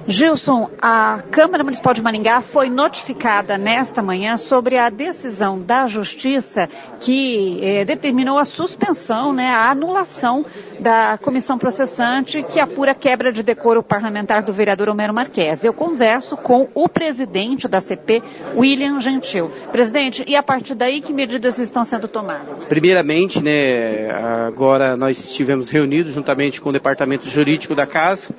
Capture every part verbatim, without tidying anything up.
Gilson, a Câmara Municipal de Maringá foi notificada nesta manhã sobre a decisão da Justiça que eh, determinou a suspensão, né, a anulação da comissão processante que apura quebra de decoro parlamentar do vereador Homero Marques. Eu converso com o presidente da C P, William Gentil. Presidente, e a partir daí que medidas estão sendo tomadas? Primeiramente, né, agora nós estivemos reunidos juntamente com o departamento jurídico da casa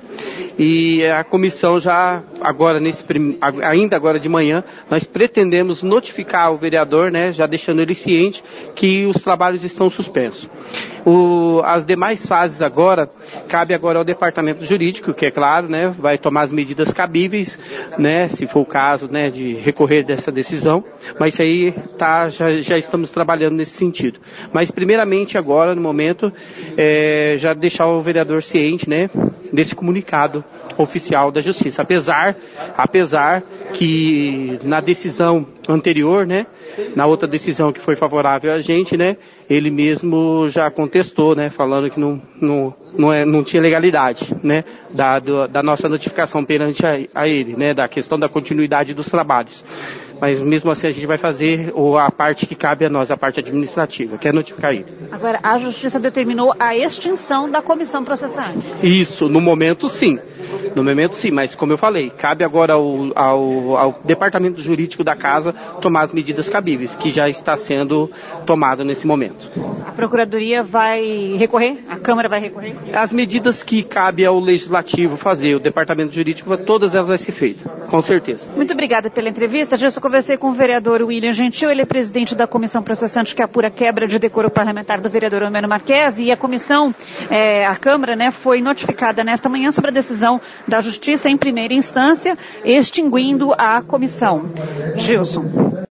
e a comissão já, agora, nesse, ainda agora de manhã, nós pretendemos notificar o vereador, né, já deixando ele ciente que os trabalhos estão suspensos. O, as demais fases agora, cabe agora ao departamento jurídico, que é claro, né, vai tomar as medidas cabíveis, né, se for o caso, né, de recorrer dessa decisão, mas isso aí tá, já, já estamos trabalhando nesse sentido. Mas primeiramente agora, no momento, é, já deixar o vereador ciente, né, desse comunicado oficial da Justiça, apesar, apesar que na decisão anterior, né, na outra decisão que foi favorável a gente, né, ele mesmo já contestou, né, falando que não, não, não, é, não tinha legalidade, né, da, do, da nossa notificação perante a, a ele, né, da questão da continuidade dos trabalhos. Mas mesmo assim a gente vai fazer a parte que cabe a nós, a parte administrativa, que é notificar ele. Agora, a Justiça determinou a extinção da comissão processante. Isso, no momento sim. No momento sim, mas como eu falei, cabe agora ao, ao, ao departamento jurídico da casa tomar as medidas cabíveis, que já está sendo tomado nesse momento. A Procuradoria vai recorrer? A Câmara vai recorrer? As medidas que cabe ao Legislativo fazer, o departamento jurídico, todas elas vão ser feitas, com certeza. Muito obrigada pela entrevista. Já conversei com o vereador William Gentil, ele é presidente da comissão processante que apura quebra de decoro parlamentar do vereador Homero Marques, e a comissão, é, a Câmara, né, foi notificada nesta manhã sobre a decisão da Justiça em primeira instância, extinguindo a comissão. Gilson.